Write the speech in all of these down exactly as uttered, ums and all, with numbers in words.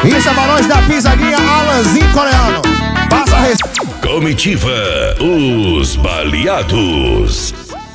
Isso é Barões da Pisadinha, Alanzinho Coreano. Passa a res... Comitiva, os baleados.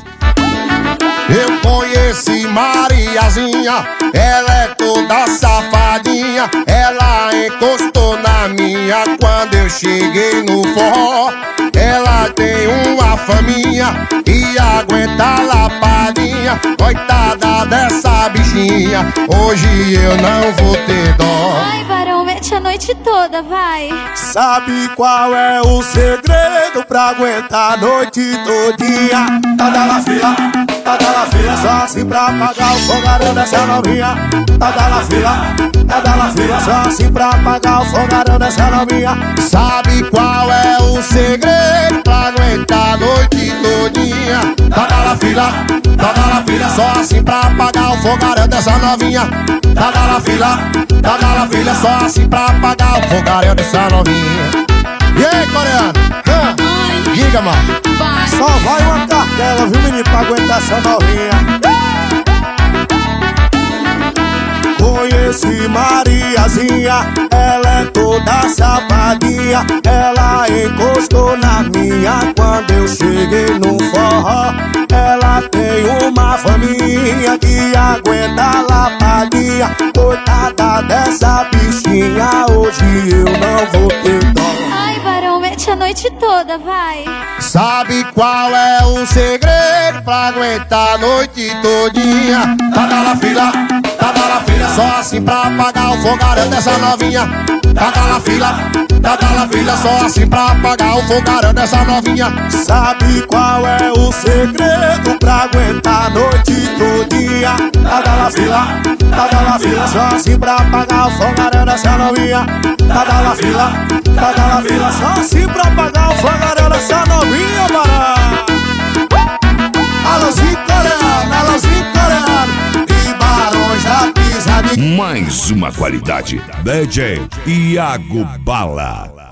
Eu conheci Mariazinha, ela é toda safadinha. Ela encostou na minha quando eu cheguei no forró. Ela tem uma faminha e aguenta a lapadinha. Coitada dessa bichinha, hoje eu não vou ter dó. Ai, Barão, mete a noite toda, vai. Sabe qual é o segredo pra aguentar a noite todinha? Tá da la fila, tá da la fila, só assim pra apagar o fogaréu dessa novinha. Tá da la fila, tá da la fila, só assim pra apagar o fogaréu dessa novinha. Sabe qual é o segredo pra aguentar a noite todinha? Tá da la fila, tá da la fila, só assim pra apagar o fogaréu dessa novinha. Tá da la fila, tá da la fila, só assim pra apagar o fogaréu dessa novinha. E aí, coreano? Hã? Diga, mano. Só vai uma cartela, viu, menino, pra aguentar essa novinha. Conheci Mariazinha, ela é toda safadinha. Ela encostou na minha quando eu cheguei no forró. Ela tem uma faminha que aguenta a lapadinha. Coitada dessa bichinha, hoje eu não vou ter dó. Ai, Barão, mete a noite toda, vai. Sabe qual é o segredo pra aguentar a noite todinha? Tá da la fila, tá da la fila, só assim pra apagar o fogaréu dessa novinha. Tá da la fila, tá da la fila, só assim pra apagar o fogaréu dessa novinha. Sabe qual é o segredo pra aguentar a noite todinha? Tá da la fila, tá da la fila, só assim pra apagar o fogaréu dessa novinha. Tá da la fila, tá da la fila, só assim pra apagar o fogaréu dessa novinha, bará. Alanzinho Coreano, Alanzinho Coreano e Barões da Pisadinha. Mais uma qualidade. D J Iago Bala.